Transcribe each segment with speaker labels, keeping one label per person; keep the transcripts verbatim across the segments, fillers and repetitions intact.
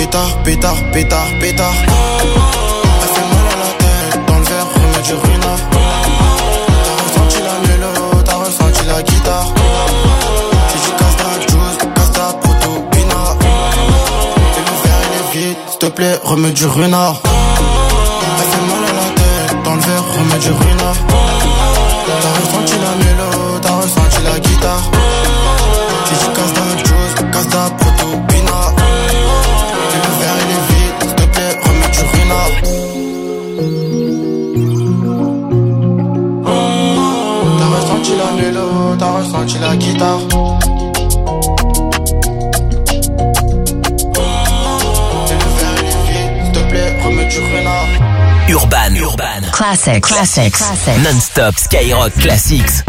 Speaker 1: pétard, pétard, pétard, pétard. Elle fait mal à la tête, dans le verre, remets du ruina. T'as ressenti la mélo, t'as ressenti la guitare. J'ai dit casse ta juice, casse ta proto, pina. Et le verre il est vide, s'il te plaît, remets du ruina. Elle fait mal à la tête, dans le verre, remets du ruina. T'as ressenti la mélo, t'as ressenti la guitare. J'ai dit casse ta juice, casse ta proto, pina. Et le verre il est vide, s'il te plaît, remets du ruina. T'as ressenti la mélo, t'as ressenti la guitare. Et le verre il est vide, s'il te plaît, remets du ruina.
Speaker 2: Urban, Urban,
Speaker 3: Classics, Classics, Classics.
Speaker 2: Non-stop Skyrock Classics.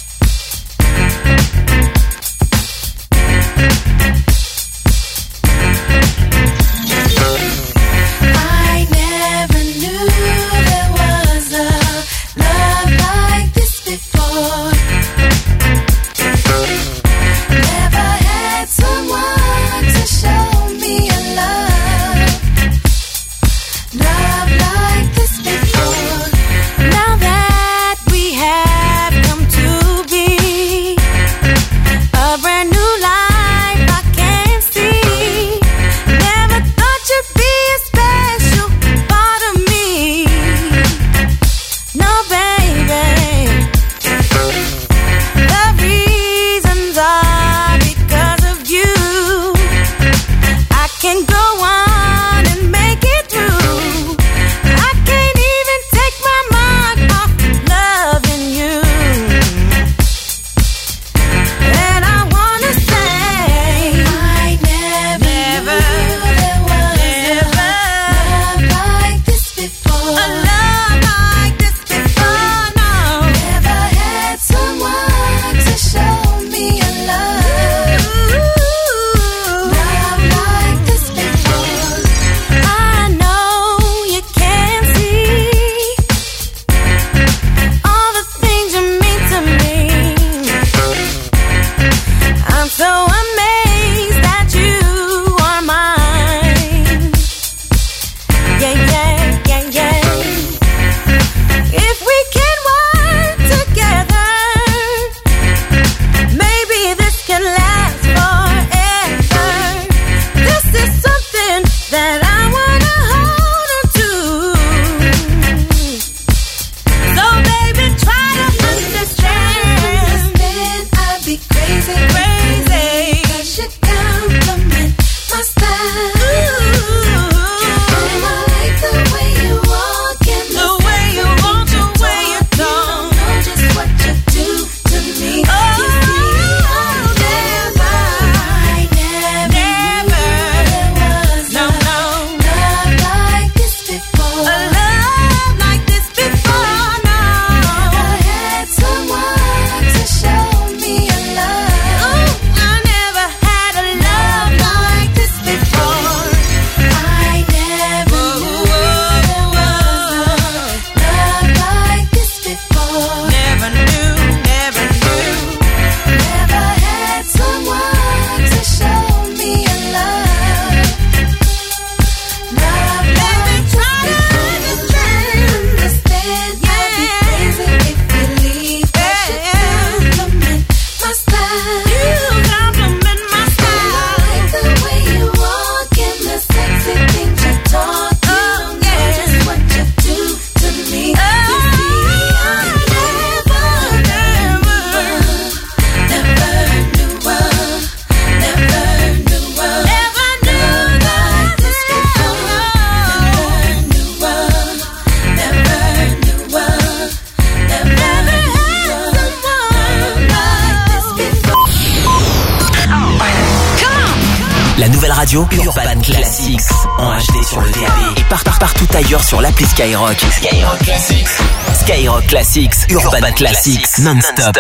Speaker 2: radio Urban Classics en H D sur le D A B et partout, partout ailleurs sur l'appli Skyrock. Skyrock Classics. Skyrock Classics, Urban, Urban Classics, Classics non-stop.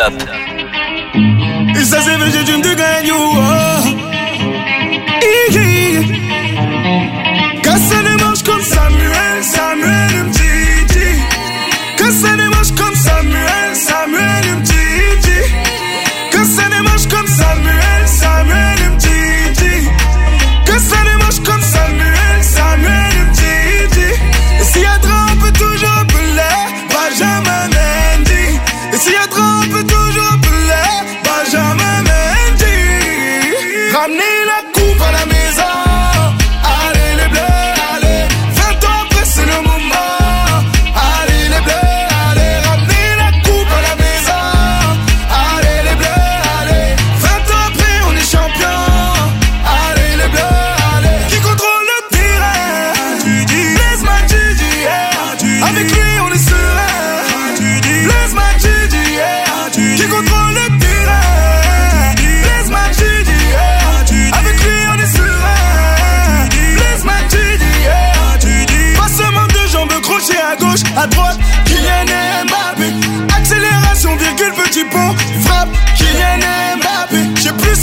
Speaker 4: Et ça c'est vrai, j'ai de gagner. Quand ça démarche comme Samuel, Samuel me dit. Quand ça démarche comme Samuel, Samuel me dit. Quand ça démarche comme Samuel, Samuel me dit. Quand ça démarche comme Samuel.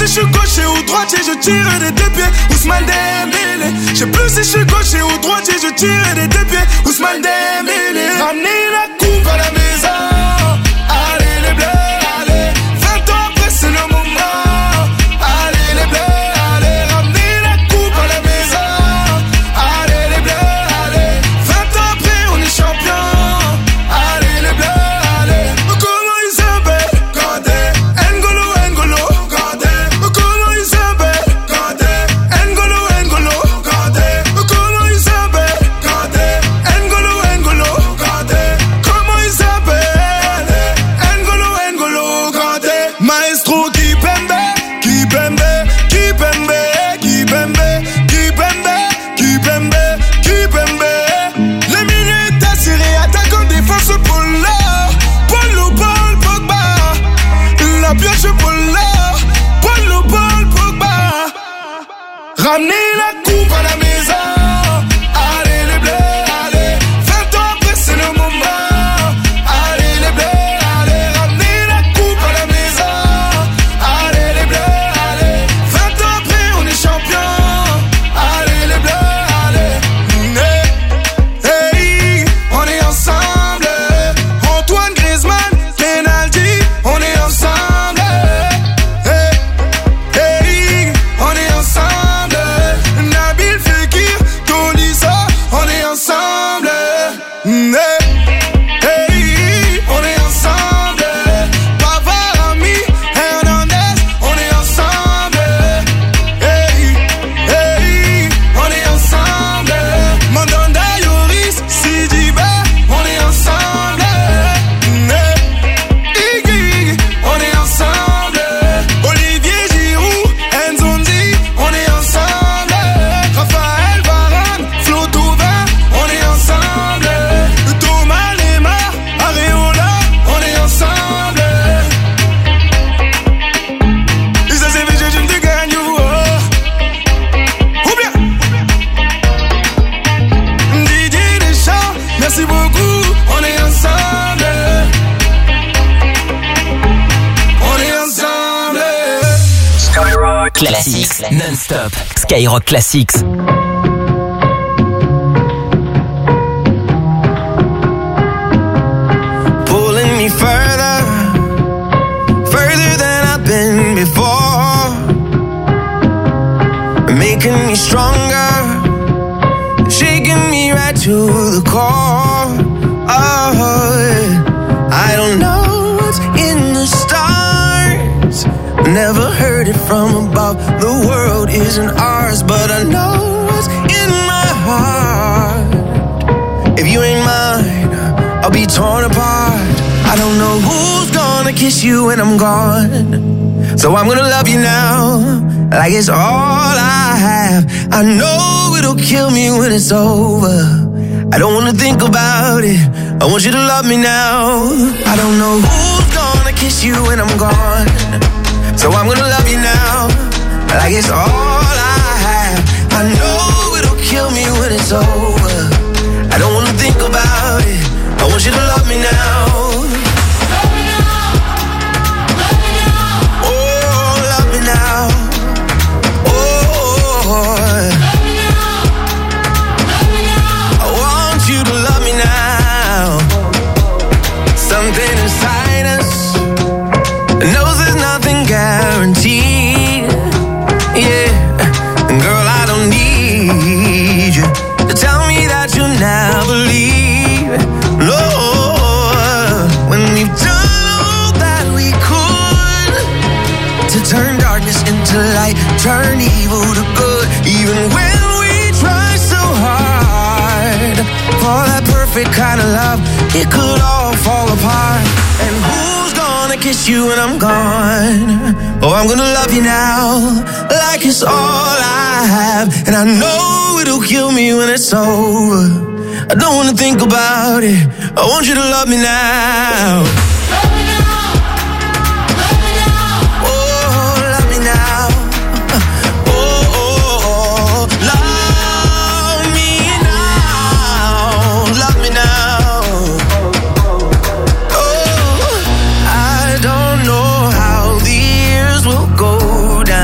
Speaker 4: si je suis gaucher ou droitier, je tire des deux pieds. Ousmane Dembélé. Je sais plus si je suis gaucher ou droitier, je tire des deux pieds. Ousmane Dembélé. Ramenez la coupe à la maison. Allez les bleus, allez. Vingt ans après c'est le moment. Allez les bleus, allez. Ramenez la coupe à la maison. Allez les bleus, allez. Vingt ans après on est champion. Allez les bleus, allez. Comment ils s'appellent? Kandé, N'Golo, N'Golo, Kandé. Comment ils s'appellent? Kandé, N'Golo, N'Golo, Kandé. Comment ils s'appellent? Kandé, N'Golo, N'Golo, Kandé. Comment ils s'appellent? N'Golo, N'Golo, Kandé. Maestro Kipembe, Kipembe, Kipembe, Kipembe, Kipembe, Kipembe, Kipembe. Les minutes assurées, attaquant, défense, Polo, Polo, Paul, Pogba. La pioche, Polo, Polo, Paul, Pogba. Ramenez la coupe à la maison. Allez les bleus, allez. Vingt ans après c'est le moment. Allez les bleus, allez. Ramenez la coupe à la maison. Allez les bleus, allez. Vingt ans après on est champion. Allez les bleus, allez. Hey, hey, on est ensemble. Antoine Griezmann, penalty, on est ensemble. Hey, hey, on est ensemble. Nabil Fekir, Tolisso, on est ensemble. Hey, hey, on est ensemble. Pavard, Ami, Hernandez, on est ensemble. Hey, hey, on est ensemble. Mandanda, Yoris, Sidibe, on est ensemble. Hey, Iggy, on est ensemble. Olivier Giroud, Nzonzi, on est ensemble. Raphaël Varane, Flo Thauvin, on est ensemble. Thomas Lemar, Areola, on est ensemble. Et ça c'est fait, je me gagne, oh. Ou bien Didier Deschamps, merci beaucoup, on est ensemble. On est ensemble.
Speaker 2: Classics non-stop. Skyrock Classics.
Speaker 5: Pulling me further, further than I've been before, making me stronger, shaking me right to the core. Oh, I don't know what's in the stars, never heard it from above. The world isn't ours, but I know what's in my heart. If you ain't mine, I'll be torn apart. I don't know who's gonna kiss you when I'm gone, so I'm gonna love you now, like it's all I have. I know it'll kill me when it's over. I don't wanna think about it, I want you to love me now. I don't know who's gonna kiss you when I'm gone, so I'm gonna love you now, like it's all I have. I know it'll kill me when it's over. I don't wanna think about it, I want you to love me now. Love me now, love me now. Oh, love me now. Oh, love me now, love me now. I want you to love me now. Something inside us knows there's nothing guaranteed. Yeah, girl, I don't need you to tell me that you'll never leave. No, when we've done all that we could to turn darkness into light, turn evil to good, even when we try so hard for that perfect kind of love, it could all fall apart. And who's gonna kiss you when I'm gone? Oh, I'm gonna love you now, like it's all I have. And I know it'll kill me when it's over. I don't wanna think about it, I want you to love me now. Love me now, love me now. Oh, love me now. Oh, oh, oh. Love me now, love me now. Oh, I don't know how the years will go down.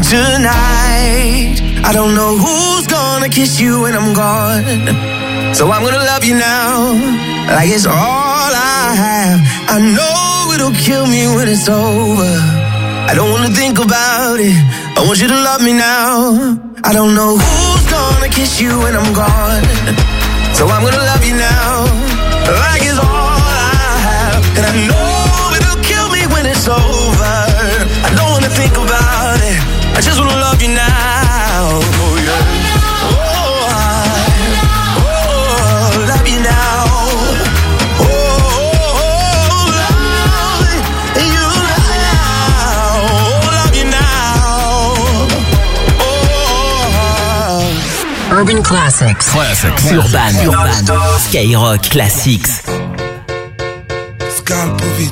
Speaker 5: tonight. I don't know who's gonna kiss you when I'm gone, so I'm gonna love you now, like it's all I have. I know it'll kill me when it's over. I don't wanna think about it. I want you to love me now. I don't know who's gonna kiss you when I'm gone, so I'm gonna love you now, like it's all I have. And I know it'll kill me when it's over. I don't wanna think about it. I just wanna love you now. Oh yeah. Oh, I, oh, love you now. Oh, oh, oh, love you now. Oh, love you now. Oh.
Speaker 3: Urban Classics.
Speaker 2: Classics. Urban. Urban. Skyrock Classics.
Speaker 4: Skalpovic.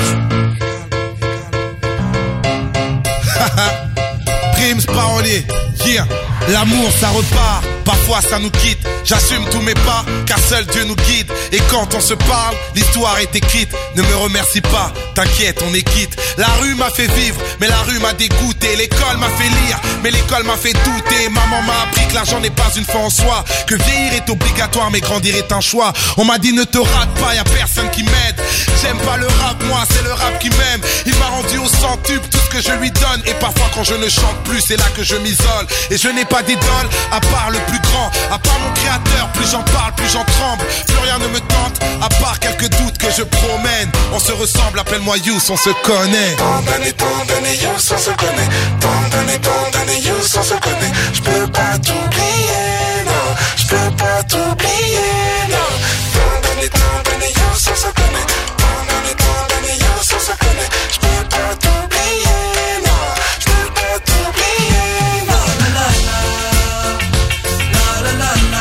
Speaker 4: Prims parolier. Yeah. L'amour ça repart, parfois ça nous quitte. J'assume tous mes pas, car seul Dieu nous guide. Et quand on se parle, l'histoire est écrite. Ne me remercie pas, t'inquiète, on est quitte. La rue m'a fait vivre, mais la rue m'a dégoûté. L'école m'a fait lire, mais l'école m'a fait douter. Maman m'a appris que l'argent n'est pas une fin en soi, que vieillir est obligatoire, mais grandir est un choix. On m'a dit ne te rate pas, y'a personne qui m'aide. J'aime pas le rap, moi c'est le rap qui m'aime. Il m'a rendu au centuple tout ce que je lui donne. Et parfois quand je ne chante plus, c'est là que je m'isole. Et je n'ai pas d'idole, à part le plus grand, à part mon créateur. Plus j'en parle, plus j'en tremble. Plus rien ne me tente, à part quelques doutes que je promène. On se ressemble, appelle-moi Youss, on se connaît.
Speaker 6: Tant d'années, tant d'années, Youss, on se connaît. Tant d'années, tant d'années, Youss, on se connaît. J'peux pas t'oublier, non. J'peux pas t'oublier, non. Tant d'années, tant d'années, Youss, on se connaît. Tant d'années, tant d'années, Youss, on se connaît. J'peux pas t'oublier, non. J'peux pas t'oublier, non. La la la, la la la.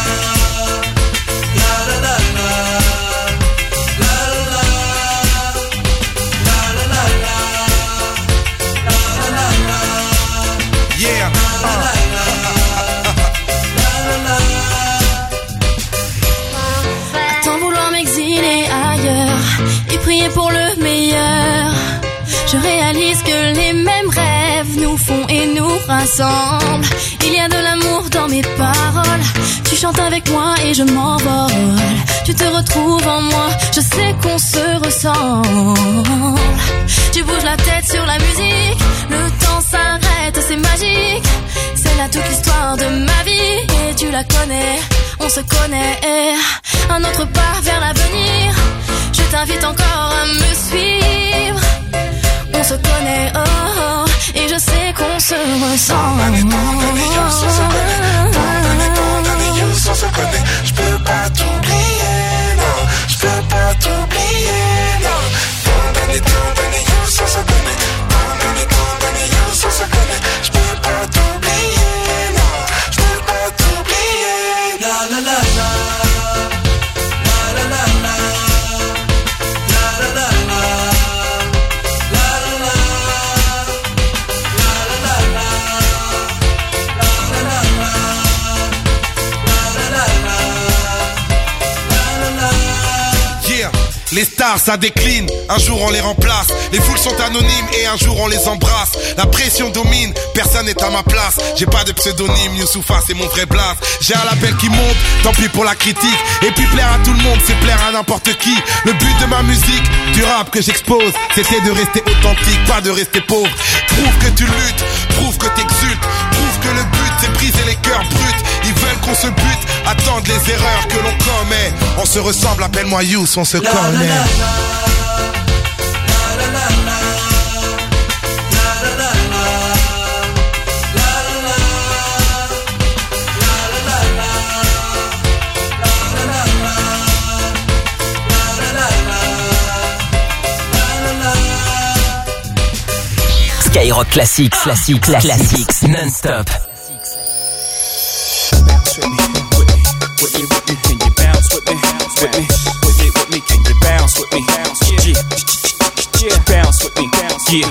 Speaker 7: Pour le meilleur, je réalise que les mêmes rêves nous font et nous rassemblent. Il y a de l'amour dans mes paroles. Tu chantes avec moi et je m'envole. Tu te retrouves en moi, je sais qu'on se ressemble. Tu bouges la tête sur la musique, le temps s'arrête, c'est magique. C'est là toute l'histoire de ma vie et tu la connais, on se connaît. Un autre pas vers l'avenir. Je t'invite encore à me suivre. On se connaît, oh, oh, et je sais qu'on se ressemble.
Speaker 6: Tant d'années, tant d'années, Youss, on se connaît. Tant d'années, tant d'années, Youss, on se connaît. J'peux pas t'oublier, non. J'peux pas t'oublier, non. Tant d'années, tant d'années, Youss, on se connaît. Tant d'années, tant d'années, Youss, on se connaît. J'peux pas t'oublier, non. J'peux pas t'oublier. La la la la. La la la la.
Speaker 4: Les stars ça décline, un jour on les remplace. Les foules sont anonymes et un jour on les embrasse. La pression domine, personne n'est à ma place. J'ai pas de pseudonyme, Youssoufa c'est mon vrai blaze. J'ai un label qui monte, tant pis pour la critique. Et puis plaire à tout le monde, c'est plaire à n'importe qui. Le but de ma musique, du rap que j'expose, c'était de rester authentique, pas de rester pauvre. Prouve que tu luttes, prouve que t'exultes. Prouve que le but c'est briser les cœurs bruts. Ils veulent qu'on se bute, attendent les erreurs que l'on commet. On se ressemble, appelle-moi Youss, on se connaît.
Speaker 2: Skyrock Classics, classique, classics, non-stop.
Speaker 8: Yeah,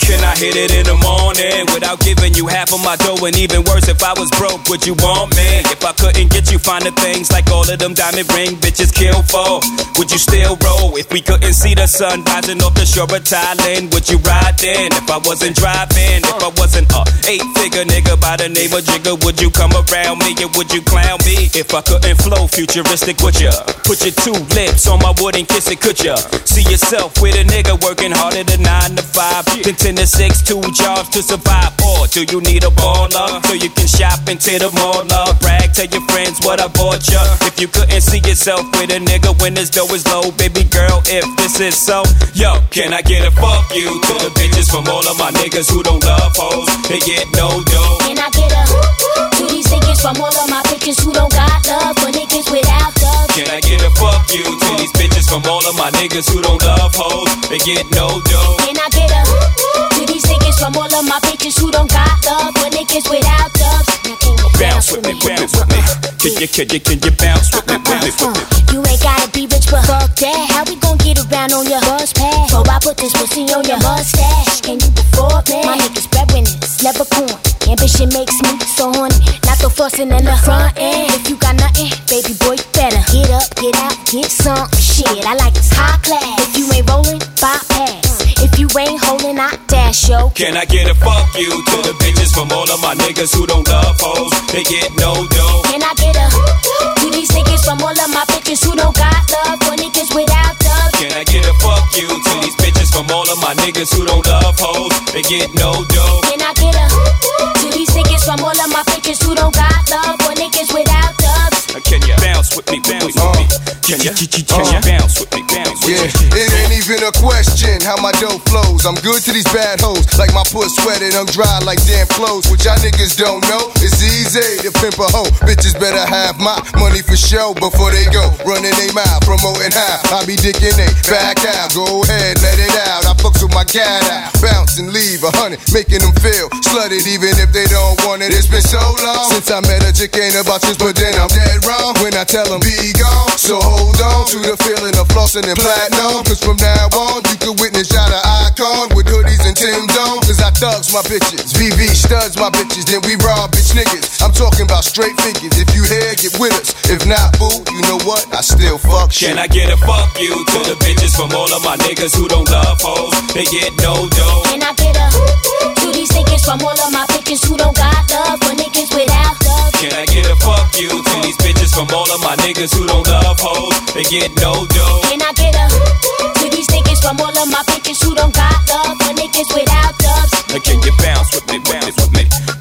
Speaker 8: Can I hit it in the morning without giving you half of my dough? And even worse, if I was broke, would you want me? If I couldn't get you finer things like all of them diamond ring bitches kill for, would you still roll? If we couldn't see the sun rising off the shore of Thailand, would you ride then? If I wasn't driving, if I wasn't a eight-figure nigga by the name of Jigga, would you come around me and would you clown me? If I couldn't flow futuristic, would ya? Put your two lips on my wood and kiss it, could ya? See yourself with a nigga working harder than nine to five, then ten to six, two jobs to survive. Or do you need a baller so you can shop into the mall? Brag, tell your friends what I bought ya. If you couldn't see yourself with a nigga when his dough is low, baby girl, if this is so, yo, can I get a fuck you to the bitches from all of my niggas who don't love hoes? They get no dough.
Speaker 9: Can I get a to these niggas from all of my bitches who don't got love for niggas without love?
Speaker 8: Can I get a fuck you to these bitches from all of my niggas who don't love hoes? They get no dough.
Speaker 9: Can I get a to these niggas from all of my bitches who don't got love for niggas without love?
Speaker 8: Bounce with me, bounce with me. Can you, can you, can you bounce with me, bounce with me?
Speaker 9: You ain't gotta be rich, but fuck that. How we gon' get around on your bus pass? So I put this pussy on your mustache. Can you afford me? My niggas breadwinners, never corn. Ambition makes me so horny. Not the fussing in the front end. If you got nothing, baby boy, you better get up, get out, get some shit. I like this high class. If you ain't rolling, bypass. If you ain't holding, I dash, yo.
Speaker 8: Can I get a fuck you to the bitches from all of my niggas who don't love hoes? They get no dough.
Speaker 9: Can I get a to these niggas from all of my bitches who don't got love for niggas without love?
Speaker 8: Can I get a fuck you to these bitches from all of my niggas who don't love hoes? They get no dough.
Speaker 9: Can I get a to these niggas from all of my bitches who don't got love for niggas without dubs?
Speaker 8: Can you bounce with me, bounce with me? Can you, can you bounce with me, bounce with me?
Speaker 10: Yeah, it ain't even a question how my dough flows. I'm good to these bad hoes, like my puss sweated, I'm dry like damn clothes. What y'all niggas don't know, it's easy to pimp a hoe. Bitches better have my money for show before they go running they mouth, promoting how I be dicking they back out. Go ahead, let it out. I fucks with my cat out, bounce and leave a hundred, making them feel slutted even if they don't want it. It's been so long since I met a chick, ain't about this, but then I'm dead wrong when I tell them be gone. So hold on to the feeling of flossing and platinum, cause from now on you can witness y'all the icon with hoodies and Tim's on. Cause I thugs my bitches, V V studs my bitches, then we rob bitch niggas. I'm talking about straight figures. If you here, get with us. If not, boo, you know what? I still fuck shit.
Speaker 8: Can I get a fuck you to the bitches from all of my niggas who don't love hoes? They get no dough.
Speaker 9: Can I get a to these niggas from all of my bitches who don't got love for niggas without love?
Speaker 8: Can I get a fuck you to these bitches from all of my niggas who don't love hoes? They get no dough.
Speaker 9: Can I get a to these niggas from all of my bitches who don't got love for niggas without dubs?
Speaker 8: Can you bounce with me, bounce with me?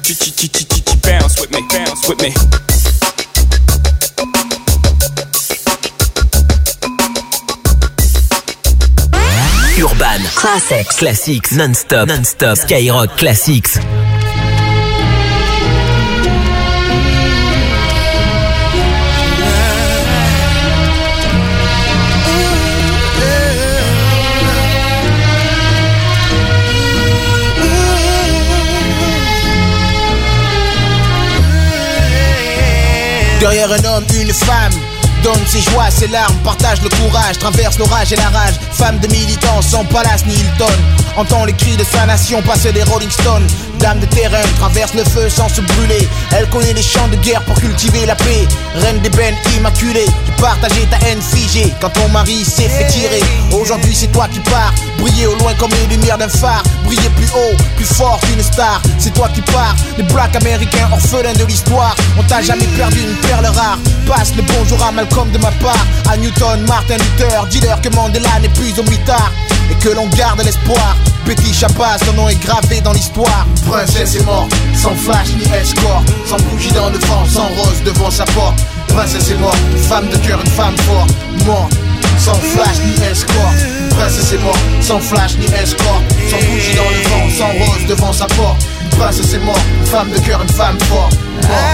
Speaker 8: Bounce with me, bounce with me.
Speaker 2: Urban Classics, Classics, non-stop, non-stop, Skyrock Classics.
Speaker 11: Derrière un homme, une femme, donne ses joies, ses larmes, partage le courage, traverse l'orage et la rage. Femme de militants, sans palace ni Hilton, entend les cris de sa nation passer des Rolling Stones. Dame de terrain, traverse le feu sans se brûler. Elle connaît les champs de guerre pour cultiver la paix. Reine des bennes immaculée, tu partageais ta haine figée quand ton mari s'est fait tirer. Aujourd'hui c'est toi qui pars, briller au loin comme les lumières d'un phare. Briller plus haut, plus fort qu'une star. C'est toi qui pars, les blacks américains orphelins de l'histoire. On t'a jamais perdu une perle rare. Passe le bonjour à Malcolm de ma part, à Newton, Martin Luther. Dis-leur que Mandela n'est plus au mitard et que l'on garde l'espoir. Petit Chapas, son nom est gravé dans l'histoire. Princesse est morte, sans flash ni escorte, sans bougie dans le vent, sans rose devant sa porte. Princesse est morte, femme de cœur, une femme forte, morte, sans flash ni escorte. Princesse est morte, sans flash ni escorte, sans bougie dans le vent, sans rose devant sa porte. Princesse est morte, femme de cœur, une femme forte, morte,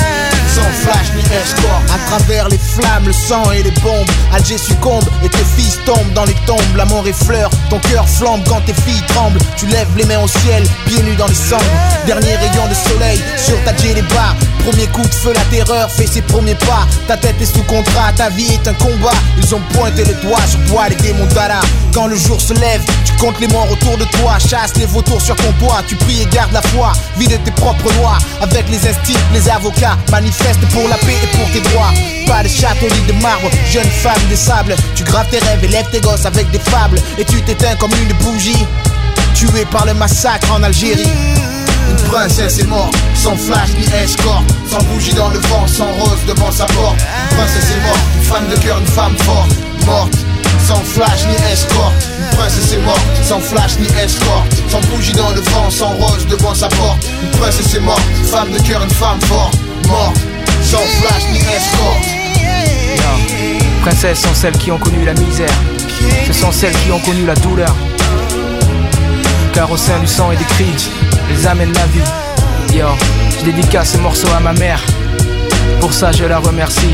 Speaker 11: sans flash ni escorte. À travers les flammes, le sang et les bombes, Alger succombe et tes fils tombent dans les tombes. La mort effleure, ton cœur flambe quand tes filles tremblent. Tu lèves les mains au ciel, pieds nus dans les cendres. Dernier rayon de soleil sur ta djellaba. Premier coup de feu, la terreur fait ses premiers pas. Ta tête est sous contrat, ta vie est un combat. Ils ont pointé les doigts sur toi, les démons d'Allah. Quand le jour se lève, tu comptes les morts autour de toi. Chasse les vautours sur ton toit, tu pries et gardes la foi. Vis de tes propres lois, avec les instincts, les avocats. Manifeste pour la paix et pour tes droits. Pas de château ni de marbre, jeune femme de sable. Tu graves tes rêves, élèves tes gosses avec des fables. Et tu t'éteins comme une bougie, tué par le massacre en Algérie. Une princesse est morte, sans flash ni escorte. Sans bougie dans le vent, sans rose devant sa porte. Une princesse est morte, une femme de cœur, une femme forte. Morte, sans flash ni escorte. Une princesse est morte, sans flash ni escorte. Sans bougie dans le vent, sans rose devant sa porte. Une princesse est morte, une femme de cœur, une femme forte. Morte, sans flash ni escorte.
Speaker 12: Non. Princesses sont celles qui ont connu la misère. Ce sont celles qui ont connu la douleur. Car au sein du sang et des cris, elles amènent la vie. Yo, je dédicace ce morceau à ma mère. Pour ça je la remercie.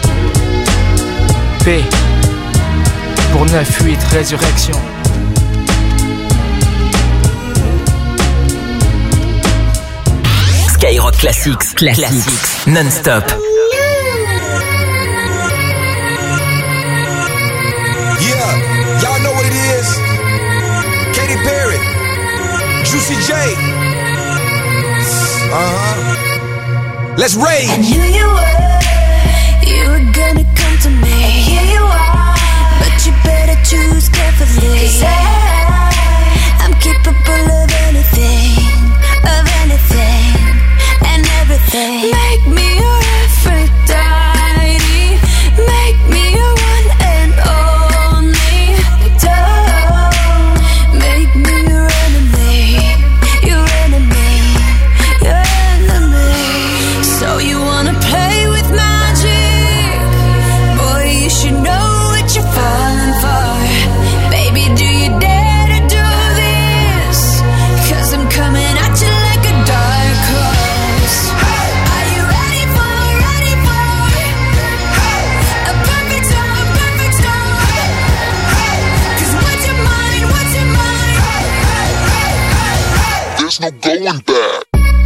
Speaker 12: Paix pour neuf huit résurrection.
Speaker 2: Skyrock Classics, Classics, non-stop.
Speaker 13: Yeah, y'all know what it is. Katy Perry, Juicy J. Uh-huh. Let's rage.
Speaker 14: I knew you were, you were gonna come to me. And here you are, but you better choose carefully. 'Cause I, I'm capable of anything, of anything, and everything. Make me your Aphrodite, make me your one and only. Don't make me your enemy, your enemy, your enemy. So you wanna play with magic? Boy, you should know what you're falling for. Baby, do you dare to do this? 'Cause I'm coming at you like a dark horse. Are you ready for, ready for a perfect storm, perfect storm? 'Cause what's your mind, what's your mind?
Speaker 6: There's no going back.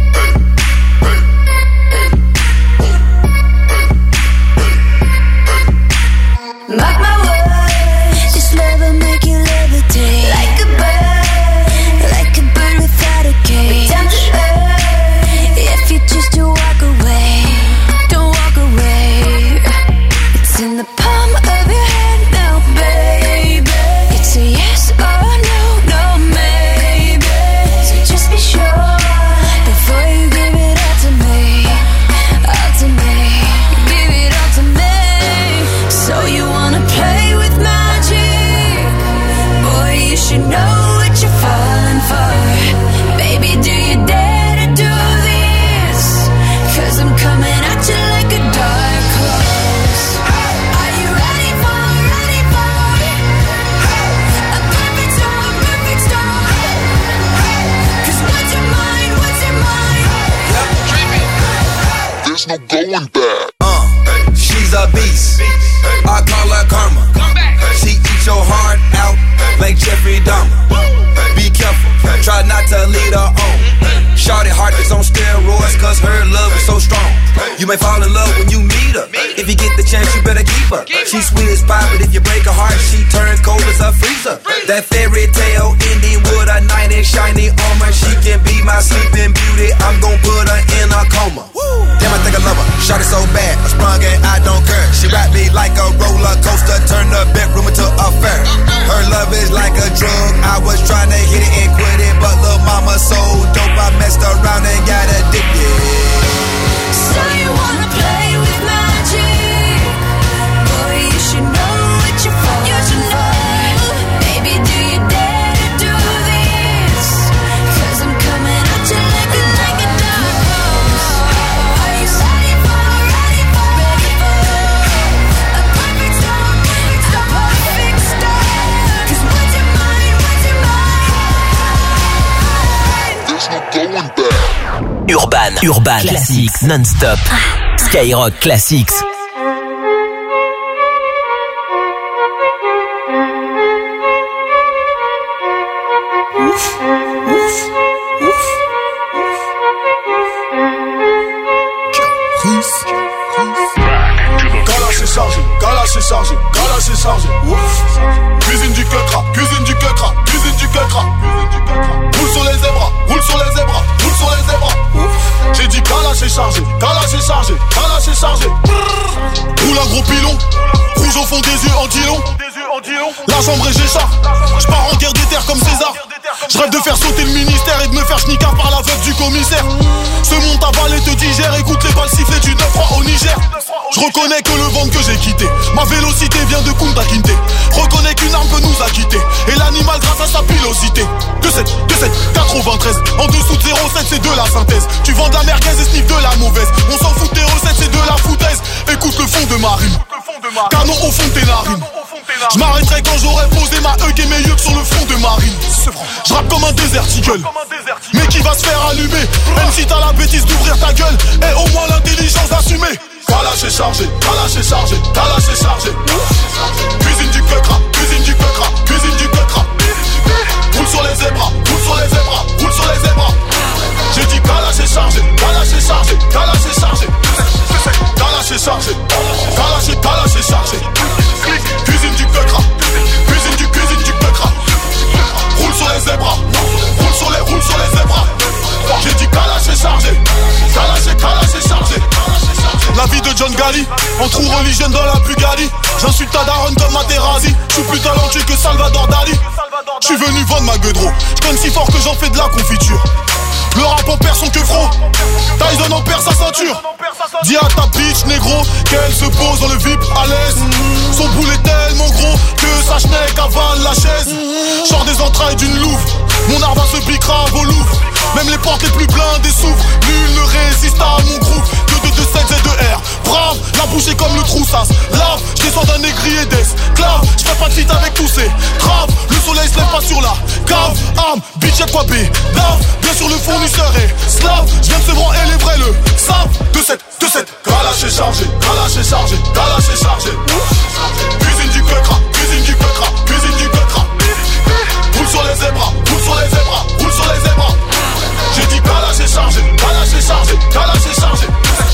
Speaker 14: Mark my words, this love will make you levitate like a bird, like a bird without a cage. Down to earth, if you choose to walk away, don't walk away. It's in the palm of your hand now, baby. It's a yes or no, no maybe. So just be sure before you give it all to me, all to me. Give it all to me. So you wanna play with magic? Boy, you should know what you're falling for. Baby, do you dare to do this? 'Cause I'm coming at you like a dark horse. Are you ready for, ready for a perfect storm, perfect storm? 'Cause what's your mind, what's your mind?
Speaker 6: There's no going back.
Speaker 13: Uh, she's a beast. I call her karma. She eats your heart out like Jeffrey Dahmer. Be careful, try not to lead her on. Shawty heart is on steroids, 'cause her love is so strong. You may fall in love when you meet her. If you get the chance, you better keep her. She's sweet as pie, but if you break her heart, she turns cold as a freezer. That fairy tale ending with a knight in shiny armor. She can be my sleeping beauty. I'm gon' put her in a coma. Damn, I think I love her. Shawty so bad, I sprung and I don't care. She wrapped me like a roller coaster, turn the bedroom into a fair. Her love is like a drug. I was trying to hit it and quit it, but lil' mama so dope, I messed around and got addicted.
Speaker 14: So you wanna play with magic? Boy, you should know what you're falling for. Baby, do you dare to do this? 'Cause I'm coming at you like a, like a dark horse. Are you ready for, ready for, ready for a perfect storm, a perfect storm? 'Cause what's your mind, what's your mind?
Speaker 6: There's no going back.
Speaker 2: Urban, Urban, Classics, non-stop. Skyrock Classics.
Speaker 4: Galache est chargé, galache est chargé, galache est chargé. Cuisine du quecra, cuisine du quecra, cuisine du quecra. Roule sur les zébras, roule sur les zébras, roule sur les zébras. J'ai dit galache est chargé, galache est chargé, galache est chargé. Roule un gros pilon, rouge au fond des yeux en dilon. La chambre est Géchard, j'pars en guerre des terres comme César. J'rêve de faire sauter le ministère et de me faire schnicard par la veuve du commissaire. Ce monde aval et te digère, écoute les balles siffler du neuf trois au Niger. J'reconnais que le ventre que j'ai quitté, ma vélocité vient de Kunta Kinte. Reconnais qu'une arme peut nous acquitter, et l'animal grâce à sa pilosité. deux sept, deux sept, quatre-vingt-treize, en dessous de zéro sept c'est de la synthèse. Tu vends de la merguez et sniff de la mauvaise. On s'en fout des recettes, c'est de la foutaise. Écoute le fond de ma rime, canon au fond de tes narines. J'm'arrêterai quand j'aurai posé ma hug et mes yeux sur le front de Marine. J'rappe comme un déserticle, mais qui va se faire allumer. Même si t'as la bêtise d'ouvrir ta gueule, et au moins l'intelligence d'assumer. Kalash est chargé, Kalash est chargé, Kalash est chargé. Cuisine du quecra, cuisine du quecra, cuisine du quecra. Roule sur les zébras, roule sur les zébras, roule sur les zébras. J'ai dit Kalash est chargé, Kalash est chargé, Kalash est chargé. Kalash est chargé, Kalash est, Kalash est chargé. Cuisine du quecra, cuisine du cuisine du quecra. Roule sur les zébras, roule sur les, roule sur les zébras. J'ai dit Kalash est chargé, Kalash est, Kalash est chargé. La vie de John Gali, en trou religion dans la Bugatti. J'insulte ta daronne comme Materazzi. J'suis plus talentueux que Salvador Dali. J'suis venu vendre ma gueudreau. J'conne si fort que j'en fais de la confiture. Le rap en perd son queufron, Tyson en perd sa ceinture. Dis à ta bitch négro qu'elle se pose dans le V I P à l'aise. Son boule est tellement gros que sa schneck avale la chaise. Sors des entrailles d'une louve, mon art va se piquera à vos louvres. Même les portes les plus blindées s'ouvrent, nul ne résiste à mon groove. deux deux deux sept Z deux R, brave, la bouche est comme le trou sas. Lave, je descends d'un négrier d'esclave. Je fais pas de feat avec tous ces traves. Le soleil se lève pas sur la cave. Arme, bitch y'a quoi B, lave, bien sûr le fournisseur est slave. Je viens de se branler les vrais le savent. deux sept, deux sept, Kalash est chargé, Kalash est chargé, Kalash est chargé. Cuisine du quecra, cuisine du quecra, cuisine du quecra. Roule sur les zébras, roule sur les zébras, roule sur les zébras. J'ai dit Kalash est chargé, Kalash est chargé, Kalash est chargé.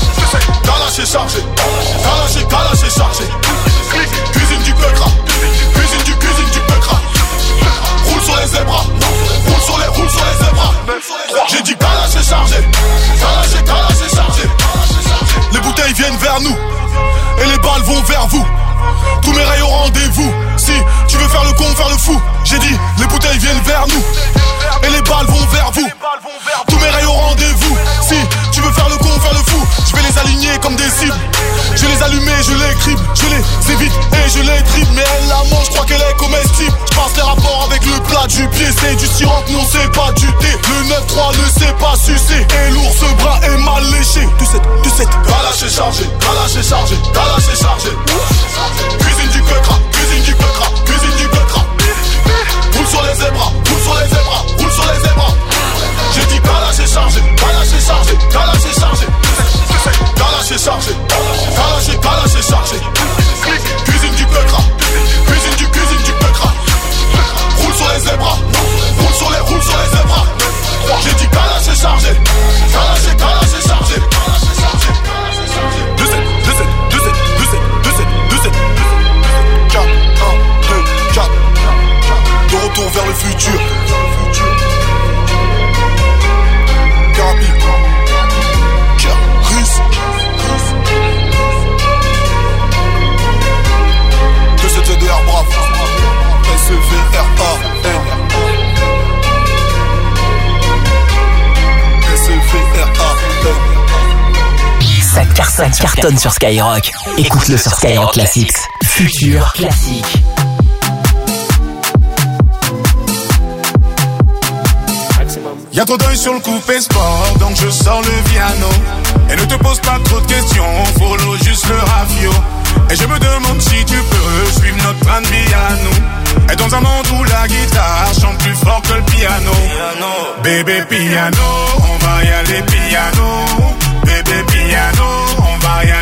Speaker 4: Kalash est chargé, Kalash est, Kalash est chargé. Cuisine du quecra, cuisine du cuisine du quecra. Roule sur les zébras, roule sur les, roule sur les zébras. J'ai dit Kalash est chargé, Kalash est, Kalash est chargé. Les bouteilles viennent vers nous et les balles vont vers vous. Tous mes rayons au rendez-vous. Si tu veux faire le con, faire le fou. J'ai dit les bouteilles viennent vers nous et les balles vont vers vous. Tous mes rayons au rendez-vous. Si tu veux faire le con, faire le fou, je vais les aligner comme des cibles. Je vais les allumer, je les crible, je les évite et je les tripe. Mais elle la mange, je crois qu'elle est comestible. Je passe les rapports avec le plat du pied. C'est du sirop, non c'est pas du thé. Le neuf trois ne sait pas sucer et l'ours bras est mal léché. deux sept, deux sept, Kalash est chargé, Kalash est chargé, Kalash est chargé. Cuisine du quecra, cuisine du quecra, cuisine du quecra. Roule sur les zébras, roule sur les zébras, roule sur les zébras. J'ai dit Kalash est chargé, Kalash est chargé, Kalash est chargé. Kalash est chargé, Kalash est, Kalash est chargé. Cuisine du quecra, cuisine du cuisine du quecra. Roule sur les zébras, roule sur les, roule sur les zébras. J'ai dit Kalash est chargé, Kalash est, Kalash est chargé. deux sept, deux sept, deux sept, deux sept, deux sept, deux sept. quatre, un, deux, quatre. De retour vers le futur. Gabi, Chris. deux sept deux R brave. S E V R A N. S E V R A N.
Speaker 2: Ça cartonne, ça cartonne sur Skyrock. Écoute-le sur Skyrock Classics. Futur classique.
Speaker 4: Y'a trop d'œil sur le coupé sport, donc je sors le piano. Et ne te pose pas trop de questions, follow juste le ravio. Et je me demande si tu peux suivre notre train de vie à nous. Et dans un monde où la guitare chante plus fort que le piano. Bébé piano, on va y aller piano. Bébé piano, on va y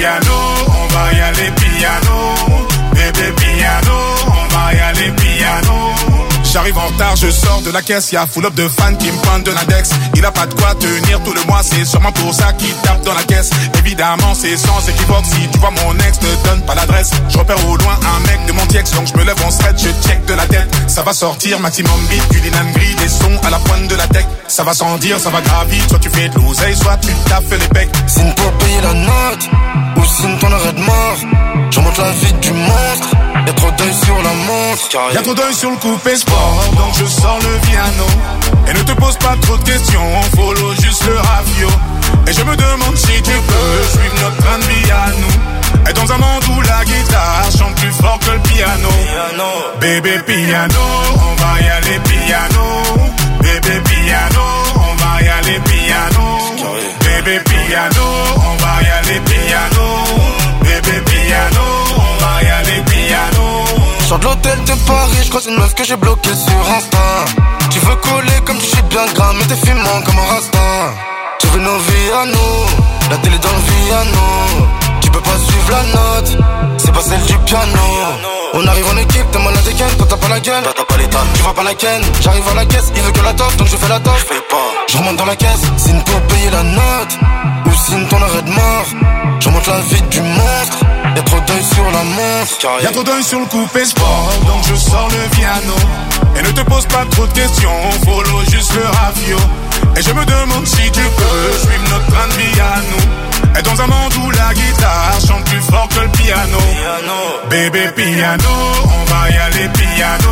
Speaker 4: piano, on va y aller piano. Bébé piano, on va y aller piano. J'arrive en retard, je sors de la caisse, y'a full up de fans qui me pointent de l'index. Il a pas de quoi tenir tout le mois, c'est sûrement pour ça qu'il tape dans la caisse. Évidemment, c'est sans équivoque, si tu vois mon ex, ne donne pas l'adresse. Je repère au loin un mec de mon tiex, donc je me lève en stretch, je check de la tête. Ça va sortir, maximum beat, du linan gris, des sons à la pointe de la tech. Ça va sans dire, ça va gravir, soit tu fais de l'oseille, soit tu tapes les pecs.
Speaker 1: Signe pour payer la note, ou signe ton arrêt de mort. Je remonte la vie du monstre, y'a trop d'œil sur la montre.
Speaker 4: Y'a trop d'œil sur le coupé sport, donc je sors le piano. Et ne te pose pas trop de questions, follow juste le ravio. Et je me demande si tu peux suivre notre train de vie à nous. Et dans un monde où la guitare chante plus fort que le piano. Bébé piano, on va y aller piano. Bébé piano, on va y aller piano. Bébé piano, on va y aller piano. Bébé piano, on va y aller piano.
Speaker 1: Sors de l'hôtel de Paris, je croise une meuf que j'ai bloquée sur Insta. Tu veux coller comme tu sais bien gras, mais t'es fumant comme un rasta. Tu veux nos vies à nous, la télé dans le piano. Tu peux pas suivre la note, c'est pas celle du piano. On arrive en équipe, t'es malade et ken, toi t'as pas la gueule, t'as pas l'état, tu vois pas la ken. J'arrive à la caisse, il veut que la toffe, donc je fais la toffe. Je fais pas, je remonte dans la caisse, signe pour payer la note, ou signe ton arrêt de mort. Je remonte la vie du monstre, y'a trop d'œil sur la montre.
Speaker 4: Y'a trop d'œil sur le coupé sport, donc je sors le piano. Et ne te pose pas trop de questions, follow juste le ravio. Et je me demande si tu peux suivre notre train de vie à nous. Et dans un monde où la guitare chante plus fort que le piano. Bébé piano, on va y aller piano.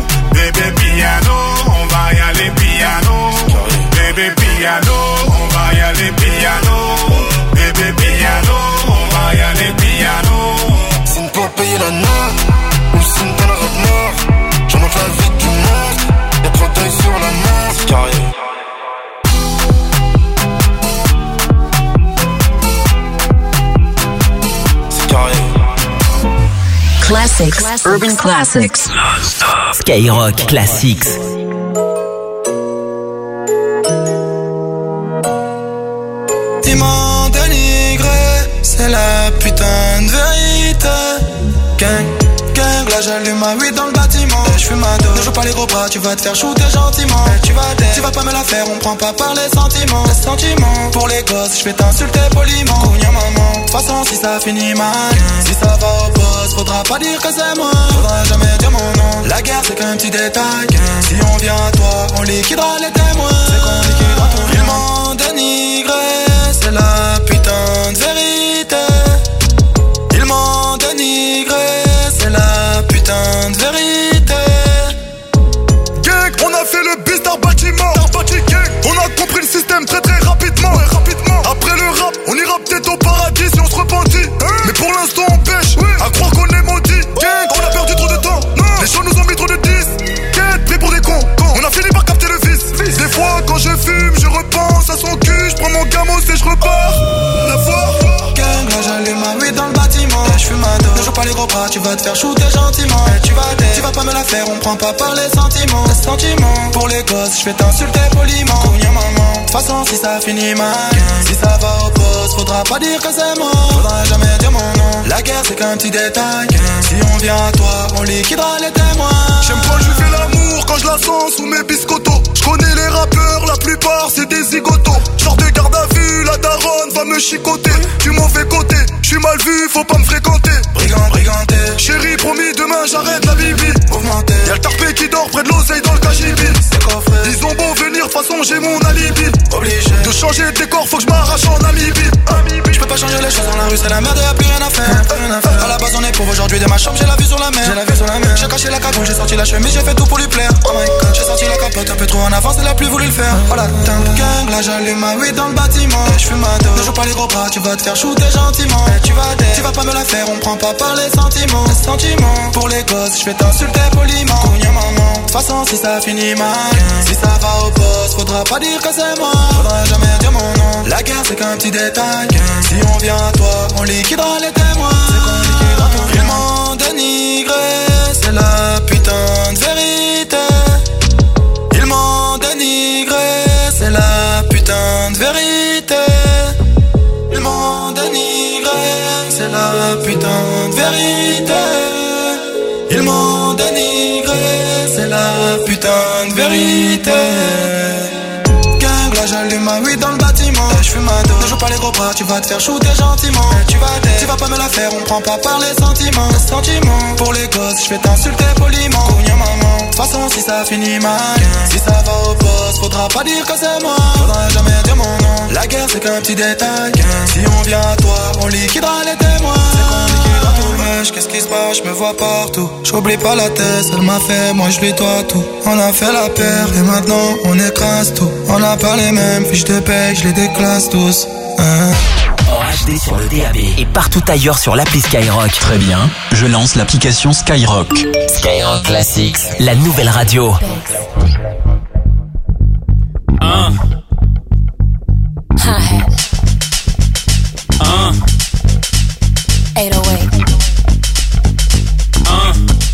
Speaker 4: Bébé piano, on va y aller piano. Bébé piano, on va y aller piano. Bébé piano, on va y aller piano.
Speaker 1: Signe pour payer la note, ou signe ton arrêt de mort. Je monte la vie du monstre, y'a trop d'œil sur la montre. Carré.
Speaker 3: Classics, Urban Classics.
Speaker 2: Skyrock Classics.
Speaker 15: Ils m'ont dénigré, c'est la putain de vérité. Gang, gang, là j'allume ma weed dans le bâtiment. Et j'fume ma dose, ne joue pas les gros bras, tu vas te faire shooter gentiment. Et tu vas t'aider, tu vas pas me la faire, on prend pas par les sentiments. Les sentiments, pour les gosses, j'vais t'insulter poliment. Cougnon maman, de toute façon si ça finit mal, si ça va au boss, faudra pas dire que c'est moi. Faudra jamais dire mon nom, la guerre c'est qu'un petit détail. Si on vient à toi, on liquidera les témoins. C'est qu'on liquidera tout. Ils m'ont dénigré, c'est la putain de vérité. Ils m'ont dénigré, c'est la putain de vérité.
Speaker 4: Gang, on a fait le bis d'un bâtiment. On a compris le système très très rapidement. Ouais, rapidement. Après le rap, on ira peut-être au paradis si on se repentit. Hein? Mais pour l'instant on pêche, oui. À croire qu'on est maudit. Gang, on a perdu trop de temps. Non. Les gens nous ont mis trop de dix. Quête, pris pour des cons. Con. On a fini par capter le vice. Vice. Des fois quand je fume, je repense à son cul. Je prends mon gamos et je repars. La fois.
Speaker 15: Gang, là j'allume ma weed dans le bâtiment. Et j'fume ma dose, ne joue pas les gros bras, tu vas te faire shooter gentiment. Et tu vas t'aider, tu vas pas me la faire, on prend pas par les sentiments. Les sentiments, pour les gosses, j'vais t'insulter poliment. Cougnon maman, de toute façon si ça finit mal, si ça va au poste, faudra pas dire que c'est moi. Faudra jamais dire mon nom, la guerre c'est qu'un petit détail. Si on vient à toi, on liquidera les témoins.
Speaker 4: J'aime quand je fais l'amour, quand je la sens sous mes biscottos. Je connais les rappeurs, la plupart c'est des zigotos. Genre de garde à vue, la daronne va me chicoter. Du mauvais côté, je suis mal vu, faut pas me fréquenter.
Speaker 15: Brigand, briganté,
Speaker 4: chérie promis demain j'arrête la bibi.
Speaker 15: Mouvementé,
Speaker 4: y'a le tarpé qui dort près de l'oseille dans le K G B. Ils ont beau venir, de toute façon j'ai mon alibi.
Speaker 15: Obligé
Speaker 4: de changer de décor, faut que je m'arrache en Namibie.
Speaker 15: Je peux pas changer les choses dans la rue, c'est la merde, y'a plus rien à faire. Rien à faire. À la base on est pauvre aujourd'hui, de ma chambre j'ai la vue sur la mer. J'ai la vue sur la mer. J'ai caché la cagoule, j'ai sorti la chemise, j'ai fait tout pour lui plaire. Oh my god, j'ai sorti la capote un peu trop en avance, elle a plus voulu le faire. Oh la teinte gang, là j'allume ma weed dans le bâtiment. Et j'fume ma dose, ne joue pas les gros bras, tu vas te faire shooter gentiment. Et tu vas t'aider, tu vas pas me la faire, on prend pas par les sentiments. Les sentiments, pour les gosses, j'vais t'insulter poliment. Cougnon maman, de toute façon si ça finit mal, si ça va au poste, faudra pas dire que c'est moi. Faudra jamais dire mon nom, la guerre c'est qu'un petit détail. Si on vient à toi, on liquidera les témoins. C'est qu'on liquidera tout. Ils m'ont dénigré, c'est la putain de vérité. Ils m'ont dénigré, c'est la putain de vérité. Ils m'ont dénigré, putain de vérité. Gang, là j'allume ma weed dans le bâtiment. Je fume ma dos, ne joue pas les gros bras, tu vas te faire shooter gentiment. Tu vas t'aider, tu vas pas me la faire, on prend pas par les sentiments. Les sentiments, pour les gosses, je vais t'insulter poliment. Cogne maman, de toute façon si ça finit mal, si ça va au poste, faudra pas dire que c'est moi. Faudra jamais dire mon nom, la guerre c'est qu'un petit détail. Si on vient à toi, on liquidera les témoins. C'est qu'on liquidera tout le mèche, qu'est-ce qui se passe, je me vois partout. J'oublie pas la tête, elle m'a fait, moi je lui dois tout. On a fait la paire et maintenant on écrase tout. On a pas les mêmes fiches de paye, je les déclasse tous. Hein.
Speaker 2: En H D sur le D A B et partout ailleurs sur l'appli Skyrock.
Speaker 16: Très bien, je lance l'application Skyrock.
Speaker 2: Skyrock Classics, la nouvelle radio.
Speaker 8: Uh.
Speaker 9: Hi-hat.
Speaker 8: Uh.
Speaker 9: eight oh eight.
Speaker 8: Uh.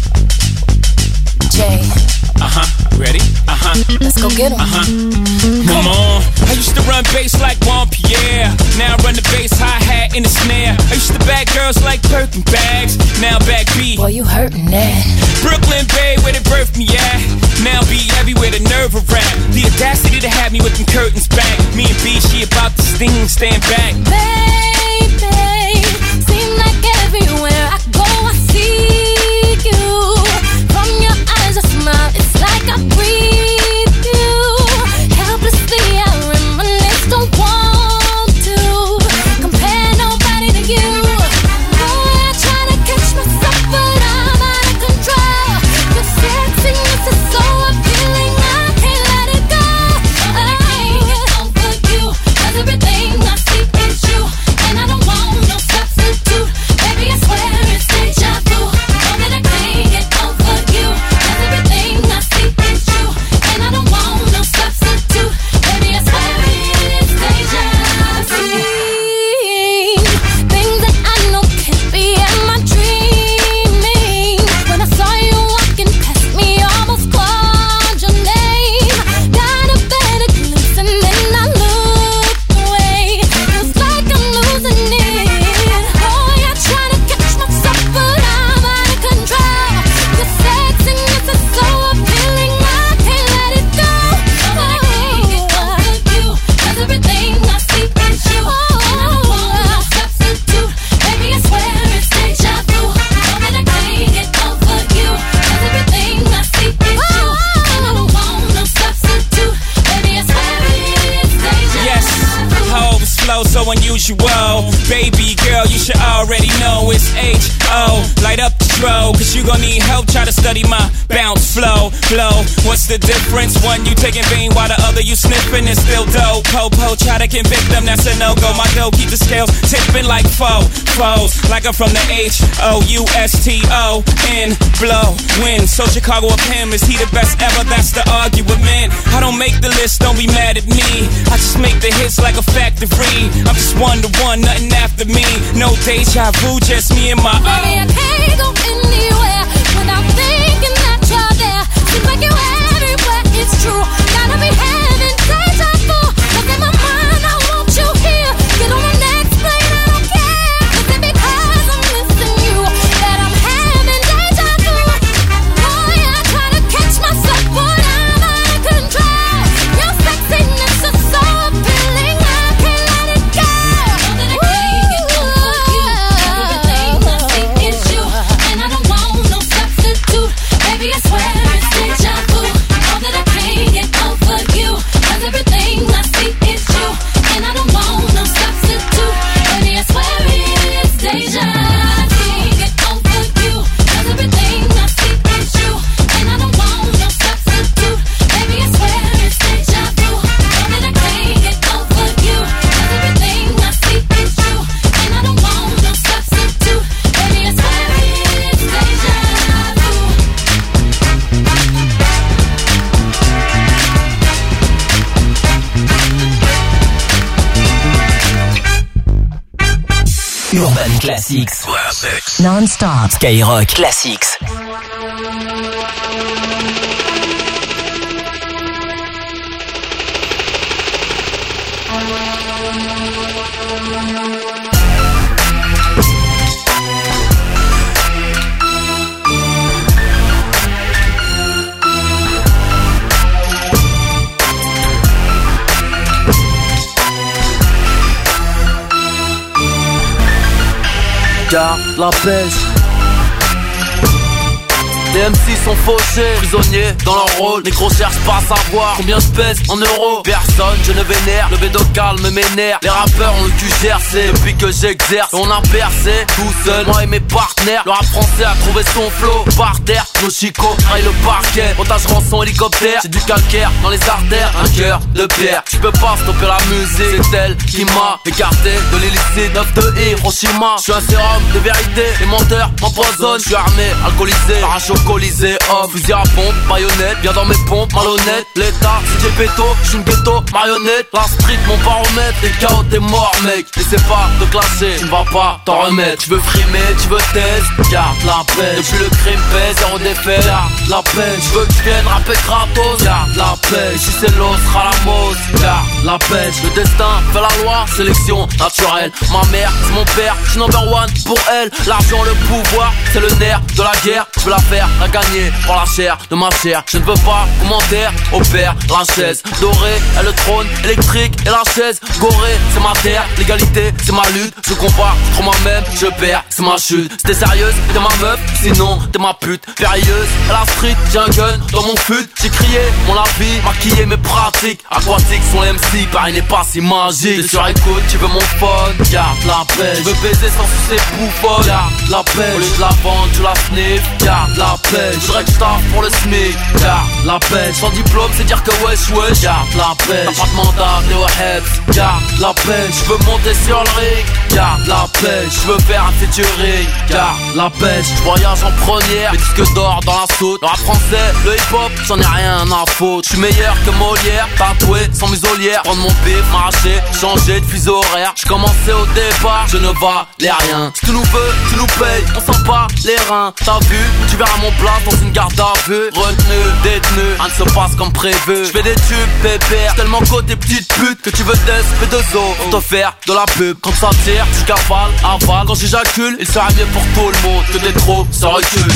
Speaker 9: Jay.
Speaker 8: Uh-huh. Ready? Uh-huh.
Speaker 9: Let's go get 'em.
Speaker 8: Uh-huh. Come on. I used to run bass like Juan Pierre. Now I run the bass hi-hat in the snare. I used to bag girls like Birkin bags. Now back B.
Speaker 9: Boy, you hurtin' that.
Speaker 8: Brooklyn Bay, where they birthed me at. Now be everywhere, the nerve of rap. The audacity to have me with them curtains back. Me and B, she about to sting, stand back.
Speaker 7: Baby, seem like everywhere I go, I see you. From your eyes, a smile, it's like I breathe you. Helplessly, I reminisce, don't want to compare nobody to you. Boy, I try to catch myself, but I'm out of control. Your sexiness is so appealing, I can't let it go. I can't get over you, 'cause everything I see is you, and I don't want no substitute. Baby, I swear it's deja vu. Know that I can't get over you, 'cause everything I see is you, and I don't want no substitute. Baby, I swear it's deja vu. Things that I know can't be, am I dreaming? When I saw you walking past me, almost called your name. Got a better glimpse and then I looked away. Feels like I'm losing it. Oh, yeah, trying to catch myself, but I'm out of control. Your sexiness is so appealing, I can't let it go. Oh, I can't get over you, 'cause everything I see is you, and I don't want no substitute. Baby, I swear it's deja vu. Know that I can't get over you, 'cause everything I see is you, and I don't want no substitute. Baby, I swear it's deja
Speaker 8: Yes,
Speaker 7: vu.
Speaker 8: how overflow, so unusual. Baby girl, you should already know it's H O. Light up the strobe, 'cause you gon' need help. Try to study my bounce flow, flow. What's the difference? One you taking vein while the other you sniffing and still dope. Po-po, try to convict them, that's a no-go. My dough keep the scales tipping like foe, foes. Like I'm from the H O U S T O N, blow, win. So Chicago of him, is he the best ever? That's the argument. I don't make the list, don't be mad at me. I just make the hits like a factory. I'm just one to one, nothing after me. No deja vu, just me and my
Speaker 7: Baby, I can't go anywhere without thinking that you're there. Seems like you're everywhere, it's true. Gotta be having deja vu, 'cause in my mind I want you here. Get on the next plane, I don't care. 'Cause it's because I'm missing you that I'm having deja vu. Boy, I try to catch myself, but I'm out of control. Your sexiness is so appealing, I can't let it go. Know that I can't get over you, 'cause everything I see is you, and I don't want no substitute. Baby, I swear it's deja vu. Know that I can't get over you, 'cause everything I see is you, and I don't want no substitute. Baby, I swear it's deja vu. Can't get over you, 'cause everything I see is you, and I don't want no substitute. Baby, I swear it's deja vu. Know that I can't get over you, 'cause everything I see is you, and I don't want no substitute. Baby, I swear it's deja vu.
Speaker 2: Urban Classics.
Speaker 16: Classics.
Speaker 3: Non-stop.
Speaker 2: Skyrock Classics.
Speaker 17: garde la pêche. Les M C sont fauchés, prisonniers dans leur rôle. Négro cherche pas à savoir combien je pèse en euros. Personne, je ne vénère, le bédo calme m'énerve. Les rappeurs ont le cul gercé depuis que j'exerce. On a percé tout seul, moi et mes partenaires. Le rap français a trouvé son flow par terre. Nos chicots trahissent le parquet. Otage rançon hélicoptère, j'ai du calcaire dans les artères. Un cœur de pierre, tu peux pas stopper la musique. C'est elle qui m'a écarté de l'illicite. neuf de Hiroshima, je suis un sérum de vérité. Les menteurs m'empoisonnent, je suis armé, alcoolisé, parachute colisée, homme, fusil à pompe, baïonnette, viens dans mes pompes, malhonnête, l'état, c'est j'ai péto, j'suis une ghetto, marionnette, la street, mon baromètre, t'es K O, t'es mort mec, n'essaie pas de clasher, tu ne vas pas t'en remettre, tu veux frimer, tu veux test, garde la paix, depuis le crime pèse, zéro défait, garde la paix, je veux que tu viennes rapper gratos, garde la paix, si c'est l'os, sera la mose, garde la paix, le destin fait la loi, sélection naturelle, ma mère, c'est mon père, j'suis number one pour elle, l'argent, le pouvoir, c'est le nerf de la guerre, je veux la faire, la gagner par la chair de ma chair. Je ne veux pas commentaire, opère la chaise dorée est le trône électrique et la chaise gorée. C'est ma terre, l'égalité, c'est ma lutte. Je compare trop moi-même, je perds, c'est ma chute. Si t'es sérieuse, t'es ma meuf, sinon t'es ma pute. Périlleuse, à la street, j'ai un gun dans mon fut. J'ai crié mon avis, maquillé mes pratiques. Aquatiques sont les M C, Paris n'est pas si magique. T'es sur écoute, tu veux mon phone, garde la paix. Je veux baiser sans sucer bouffonne, garde la paix. Au lieu de la vente, tu la sniff, garde la paix. Je voudrais que je taffe pour le SMIC, garde la paix. Sans diplôme, c'est dire que wesh wesh, garde la paix. T'as pas de mandat, t'es au head, garde la paix. Je veux monter sur le ring, garde la paix. Je veux faire un featuring, garde la paix. Je voyage en première, mes disques d'or dans la soute. Le rap français, le hip hop, j'en ai rien à foutre. Je suis meilleur que Molière, tatoué sans muselière. Prendre mon bif, m'arracher, changer de fuseau horaire. Je commençais au départ, je ne valais rien. Si tu nous veux, tu nous payes, on sent pas les reins. T'as vu, tu verras mon place dans une garde à vue. Retenu, détenu, rien ne se passe comme prévu. J'fais des tubes, pépère, tellement côté petite pute que tu veux des P deux O pour te faire de la pub. Quand ça tire, tu cavales, avale. Quand j'éjacule, il sera mieux pour tout le monde que des trop, ça recule.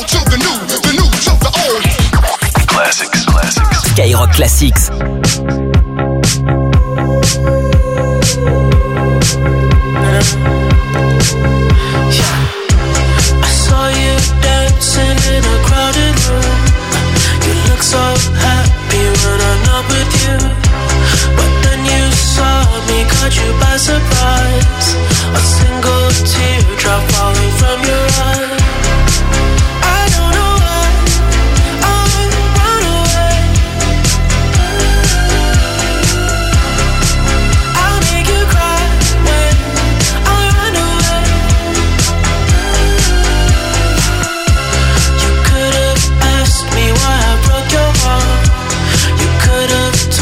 Speaker 2: Classics, classics. Skyrock Classics.
Speaker 18: Dancing in a crowded room. You look so happy when I'm not with you. But then you saw me, caught you by surprise. A single teardrop falling from your eye. I don't know why I run away. I'll make you cry when I run away. You could have asked me why I broke your heart. You could have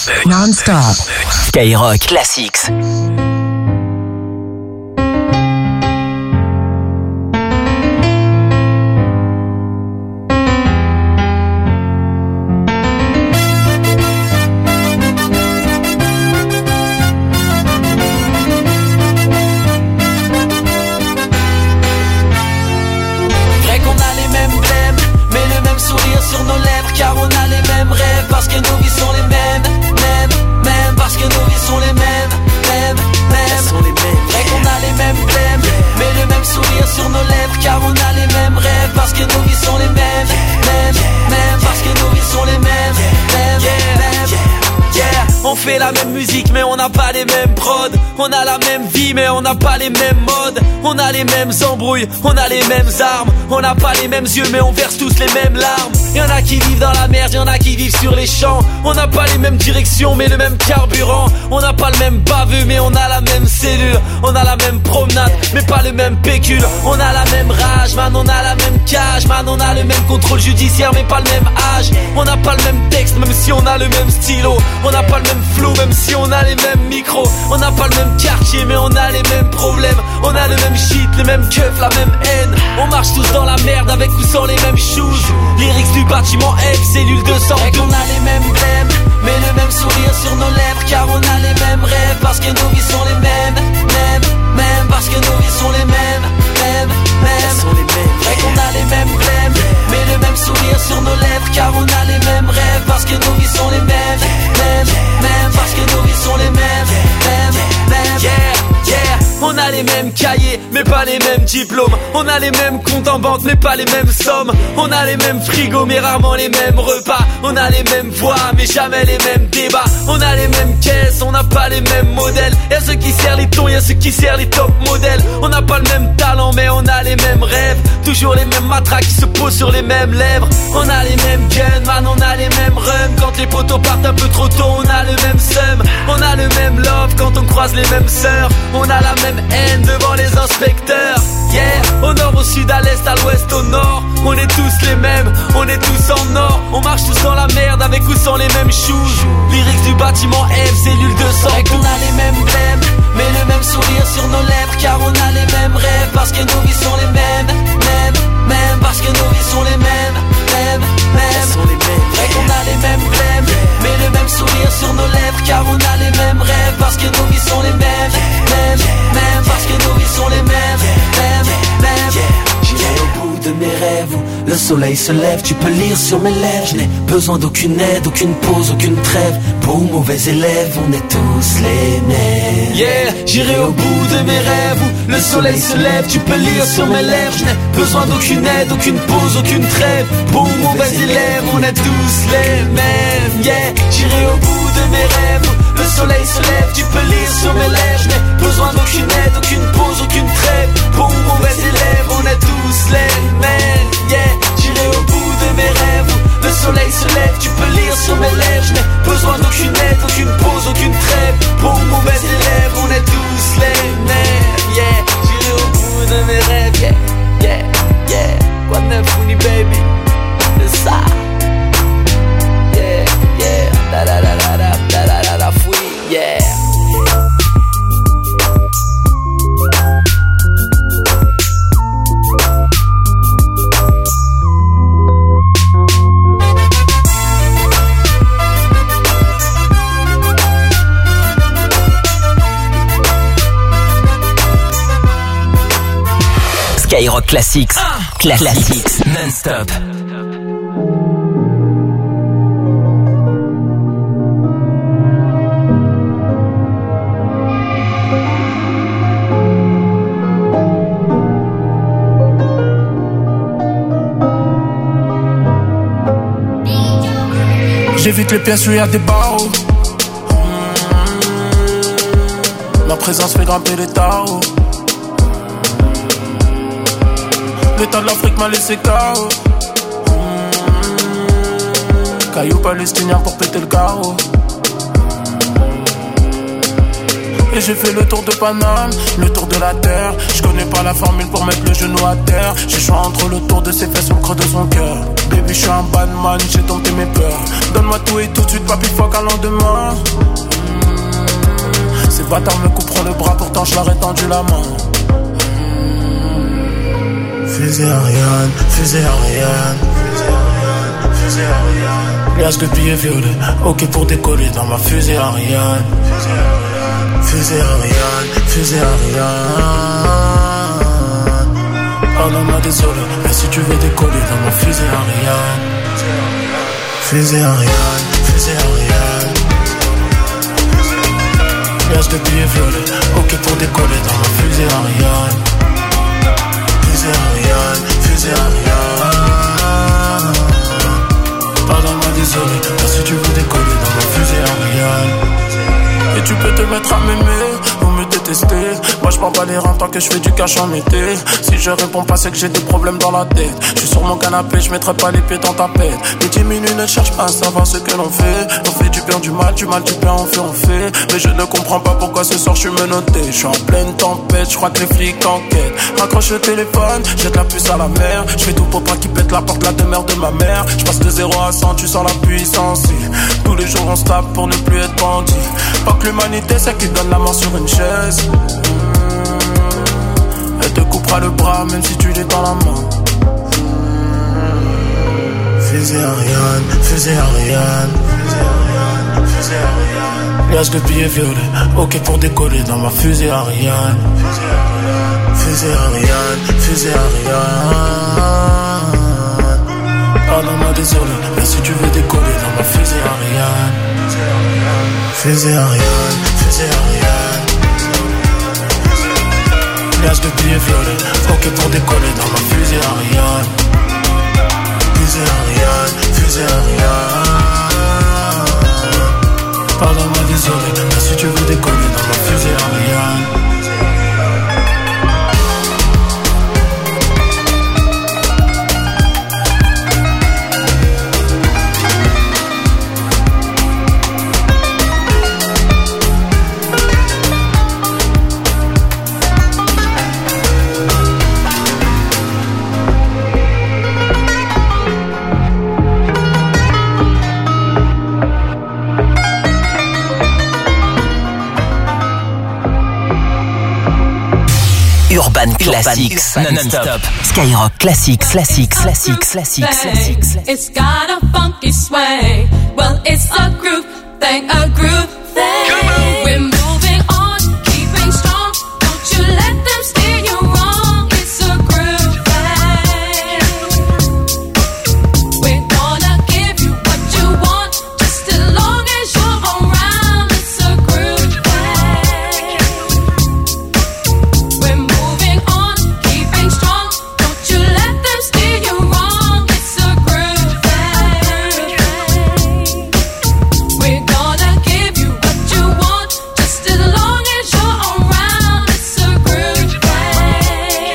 Speaker 3: Non-stop.
Speaker 2: Skyrock Classics.
Speaker 19: La même musique mais on n'a pas les mêmes prods. On a la même vie mais on n'a pas les mêmes modes. On a les mêmes embrouilles, on a les mêmes armes. On n'a pas les mêmes yeux mais on verse tous les mêmes larmes. Y'en a qui vivent dans la merde, y'en a qui vivent sur les champs. On n'a pas les mêmes directions mais le même carburant. On n'a pas le même baveux mais on a la même cellule. On a la même promenade mais pas le même pécule. On a la même rage, man, on a la même cage. Man, on a le même contrôle judiciaire mais pas le même âge. On n'a pas le même texte même si on a le même stylo. On n'a pas le même flow même si on a les mêmes micros. On n'a pas le même quartier mais on a les mêmes problèmes. On a le même shit, les mêmes keufs, la même haine. On marche tous dans la merde avec ou sans les mêmes shoes. Lyrics du bâtiment F, cellule deux cent douze. On a les mêmes blèmes mais le même sourire sur nos lèvres. Car on a les mêmes rêves parce que nos vies sont les mêmes. Mêmes, mêmes parce que nos vies sont les mêmes. Mêmes, mêmes, sont les mêmes. Vrai qu'on a les mêmes blèmes mais le même sourire sur nos lèvres. Car on a les mêmes rêves parce que nos vies sont les mêmes. Mêmes, mêmes parce que nos vies sont les mêmes. Mêmes, mêmes, yeah, yeah. On a les mêmes cahiers mais pas les mêmes diplômes. On a les mêmes comptes en banque mais pas les mêmes sommes. On a les mêmes frigos mais rarement les mêmes repas. On a les mêmes voix mais jamais les mêmes débats. On a les mêmes caisses, on n'a pas les mêmes modèles. Y'a ceux qui serrent les tons, y'a ceux qui serrent les top modèles. On n'a pas le même talent mais on a les mêmes rêves. Toujours les mêmes matras qui se posent sur les mêmes lèvres. On a les mêmes guns, man, on a les mêmes rums. Quand les poteaux partent un peu trop tôt, on a le même seum. On a le même love quand on croise les mêmes sœurs. On a la même haine devant les inspecteurs. Yeah, au nord, au sud, à l'est, à l'ouest, au nord. On est tous les mêmes, on est tous en or. On marche tous dans la merde avec ou sans les mêmes shoes. Lyrics du bâtiment F, cellule deux cent douze. On a les mêmes blèmes mais le même sourire sur nos lèvres. Car on a les mêmes rêves parce que nos vies sont les mêmes. Mêmes, mêmes parce que nos vies sont les mêmes. Mêmes, mêmes, sont les mêmes. Vrai qu'on a les mêmes blèmes mais le même sourire sur nos lèvres. Car on a les mêmes rêves parce que nos vies sont les mêmes. Mêmes, mêmes parce que nos vies sont les mêmes. Mêmes, mêmes. J'irai au bout de mes rêves où le soleil se lève. Tu peux lire sur mes lèvres. Je n'ai besoin d'aucune aide, aucune pause, aucune trêve. Bon ou mauvais élève, on est tous les mêmes. Yeah, j'irai au bout de mes rêves où le soleil se lève. Tu peux lire sur mes lèvres. Je n'ai besoin d'aucune aide, aucune pause, aucune trêve. Bon ou mauvais élève, on est tous les mêmes. Yeah, j'irai au bout de mes rêves où le soleil se lève. Tu peux lire sur mes lèvres. Je n'ai besoin d'aucune aide, aucune pause, aucune trêve. Bon ou mauvais élève, on est tous les mêmes. Yeah, j'irai au bout de mes rêves où le soleil se lève. Tu peux lire sur mes lèvres. Je n'ai besoin d'aucune aide, aucune pause, aucune trêve. Bon ou mauvais élève, on est tous les mêmes. Yeah, j'irai au bout de mes rêves. Yeah, yeah, yeah. Quoi de neuf, Founi baby? C'est ça. Yeah, yeah. Da da da da da da da da da Founi. Yeah.
Speaker 2: Skyrock Classics. Classics non-stop.
Speaker 20: J'évite les pièces où y a des barreaux. Ma présence fait grimper les tarots. L'état de l'Afrique m'a laissé K O. Caillou palestinien pour péter le carreau. Et j'ai fait le tour de Paname, le tour de la terre. Je connais pas la formule pour mettre le genou à terre. J'ai choix entre le tour de ses fesses ou le creux de son cœur. Baby, je suis un bad man, j'ai dompté mes peurs. Donne-moi tout et tout de suite, pas plus fort qu'un lendemain. Mmh. Ces bâtards me couperont le bras, pourtant je leur ai tendu la main. Fusée Ariane, fusée Ariane, fusée Ariane. Liasse de billets violets, ok pour décoller dans ma fusée Ariane. Fusée Ariane, fusée Ariane. Pardonne-moi désolé, mais si tu veux décoller dans ma fusée Ariane. Fusée Ariane, fusée Ariane. Liasse de billets violets, ok pour décoller dans ma fusée Ariane. Fusée Ariane, fusée Ariane. Pardonne-moi désolé, mais si tu veux décoller dans ma fusée Ariane. Et tu peux te mettre à m'aimer ou me détester. Moi je prends pas les reins tant que je fais du cash en été. Si je réponds pas c'est que j'ai des problèmes dans la tête. Je suis sur mon canapé, je mettrai pas les pieds dans ta pète. Les diminues ne cherchent pas à savoir ce que l'on fait. On fait du bien, du mal, du mal, du bien, on fait, on fait. Mais je ne comprends pas pourquoi ce soir je suis menotté. Je suis en pleine tempête, je crois que les flics enquêtent. Raccroche le téléphone, jette la puce à la mer. Je fais tout pour pas qu'il pète la porte, la demeure de ma mère. Je passe de zéro à cent, tu sens la puissance. Tous les jours on se tape pour ne plus être bandit. Pas que l'humanité c'est qui donne la main sur une chaise. Mmh. Elle te coupera le bras même si tu l'es dans la main. Mmh. Fusée Ariane, fusée Ariane, fusée Ariane. Liasse de billets violets, ok pour décoller dans ma fusée Ariane. Fusée Ariane, fusée Ariane. Pardonne-moi désolé, mais si tu veux décoller dans ma fusée Ariane. Fusée Ariane, fusée Ariane. Liasse de billets violets, ok pour décoller dans ma fusée Ariane. Fusée Ariane, fusée Ariane. Pardonne-moi désolé, mais si tu veux décoller dans ma fusée Ariane.
Speaker 2: Urban Classics, non-stop. Skyrock Classics, Classics, Classics, Classics, Classics.
Speaker 21: It's got a funky sway. Well, it's a groove thing, a groove thing. Come on. We're moving on, keeping strong. Don't you let them steer you wrong. It's a groove thing. We're gonna give you what you want, just as long as you're around. It's a groove thing. We're moving on, keeping strong. Don't you let them steer you wrong. It's a groove thing. We're gonna give you what you want, just as long as you're around. It's a groove thing.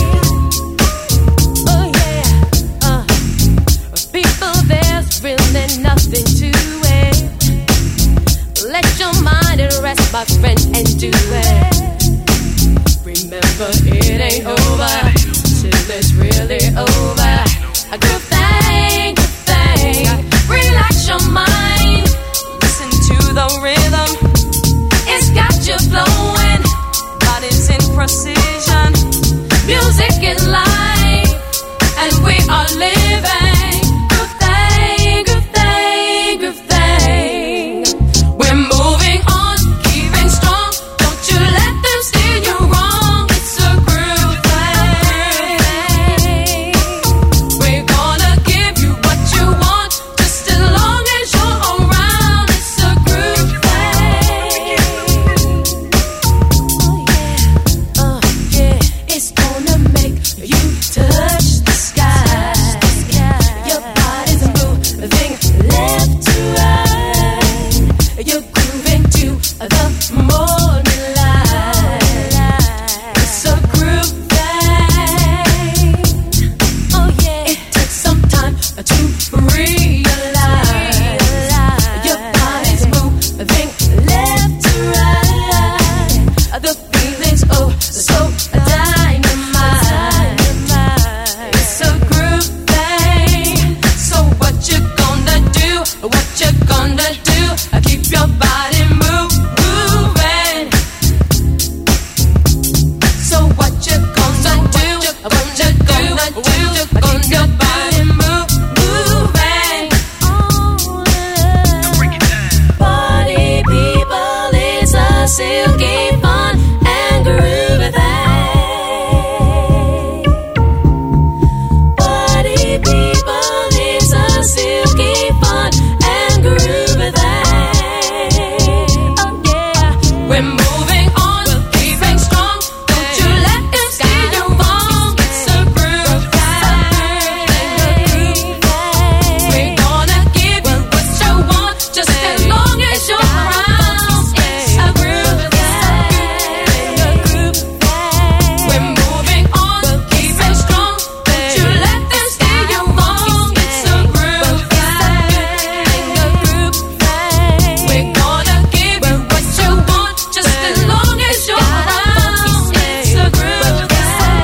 Speaker 21: Oh yeah, uh, people, there's really nothing to it. Let your mind rest, my friend, and do it. Remember, it ain't over till it's really over. A good thing, good thing. Relax your mind, listen to the rhythm. It's got you flowing, body's in precision. Music is life, and we are living. Good thing, good thing, good thing. We're moving on, keeping strong. Don't you let them steer you wrong. It's a groove thing. We're gonna give you what you want, just as long as you're around. It's a groove thing. Oh yeah, uh, yeah. It's gonna make you touch the sky. Your body's moving left to right. You're grooving to the morning light. It's a groove thing. Oh yeah, it takes some time to realize. Your body's moving left to right. silky fun and groovy thing. Party people need some silky fun and groovy thing. Oh yeah, we're moving on, we're keeping strong. Don't you let them steal your bone. It's a groove thing. We're gonna give you what you want, just as long as you're around. It's a groove thing. We're moving on, we're keeping strong. Don't you let them steal your bone. It's a groove thing. We're gonna give you what you want, just as long as you're around. It's a groove thing.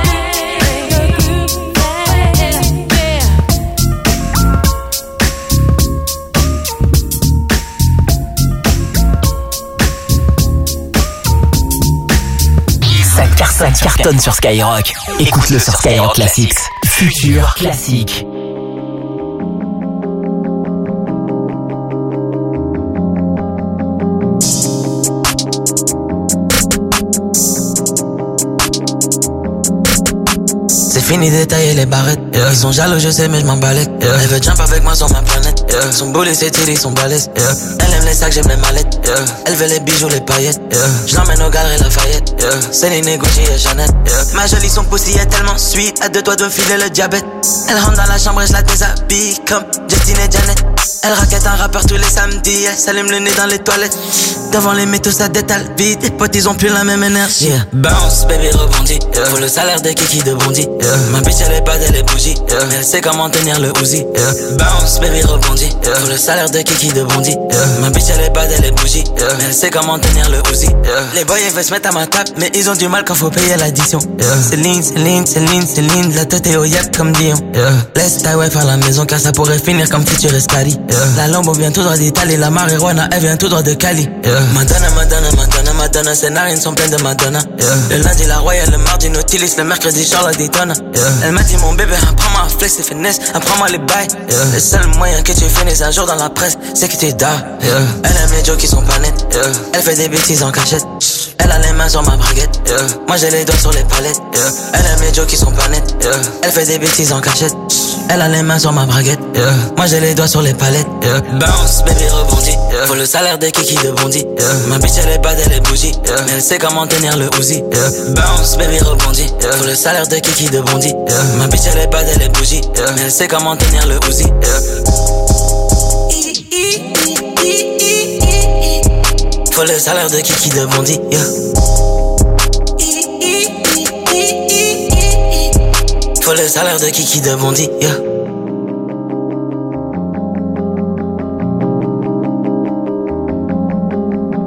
Speaker 2: Ça cartonne, ça cartonne sur Skyrock. Écoute-le sur Skyrock Classics. Futur classique.
Speaker 5: C'est fini d'étailler les barrettes, yeah. Ils sont jaloux, je sais, mais je m'en balèque, yeah. Elle veut jump avec moi sur ma planète, yeah. Son bullet, c'est tiré, son balèze, yeah. Elle aime les sacs, j'aime les mallettes, yeah. Elle veut les bijoux, les paillettes, yeah. Je l'emmène au galeries Lafayette, yeah. Céline, Gucci et Chanel, yeah. Ma jolie, son pussy est tellement sweet, à deux doigts de filer le diabète. Elle rentre dans la chambre et je la déshabille comme Justine et Janet. Elle raquette un rappeur tous les samedis, elle s'allume le nez dans les toilettes. Devant les métaux, ça détale vite, les potes, ils ont plus la même énergie, yeah. Bounce, baby, rebondis, yeah. Faut le salaire de Kiki de Bondy, yeah. Ma bitch, elle est pas elle est bougie, yeah. Mais elle sait comment tenir le Uzi, yeah. Bounce, baby, rebondis, yeah. Faut le salaire de Kiki de Bondy, yeah. Ma bitch, elle est pas elle est bougie, yeah. Mais elle sait comment tenir le Uzi, yeah. Les boys, ils veulent se mettre à ma table, mais ils ont du mal quand faut payer l'addition, yeah. Céline, Céline, Céline, Céline, la tête est au yep comme Dion, yeah. Laisse ta wife à la maison car ça pourrait finir comme Futur Escali, yeah. La Lambo vient tout droit d'Italie, la marijuana, elle vient tout droit de Cali, yeah. Madonna, Madonna, Madonna, Madonna, ses narines sont pleines de Madonna, yeah. Le lundi, la Royale, le mardi, Nautilus, le mercredi, Charlotte Daytona, yeah. Elle m'a dit mon bébé, apprends-moi à flex et finesse, apprends-moi les bails, yeah. Le seul moyen que tu finisses un jour dans la presse, c'est que tu dors, yeah. Elle aime les jokes qui sont pas nets, yeah. Elle fait des bêtises en cachette, elle a les mains sur ma braguette, yeah. Moi j'ai les doigts sur les palettes, yeah. Elle aime les jokes qui sont pas nets, yeah. Elle fait des bêtises en cachette, elle a les mains sur ma braguette, yeah. Moi j'ai les doigts sur les palettes, yeah. Bounce, baby, rebondis, yeah. Faut le salaire de Kiki de Bondy, yeah. Ma bitch elle est pas elle est bougie, yeah. Mais elle sait comment tenir le Uzi, yeah. Bounce, baby, rebondis, yeah. Faut le salaire de Kiki de Bondy, yeah. Ma bitch elle est pas elle est bougie, yeah. Mais elle sait comment tenir le Uzi, yeah. Faut le salaire de Kiki de Bondy, yeah. Faut le salaire de Kiki de Bondy, yeah.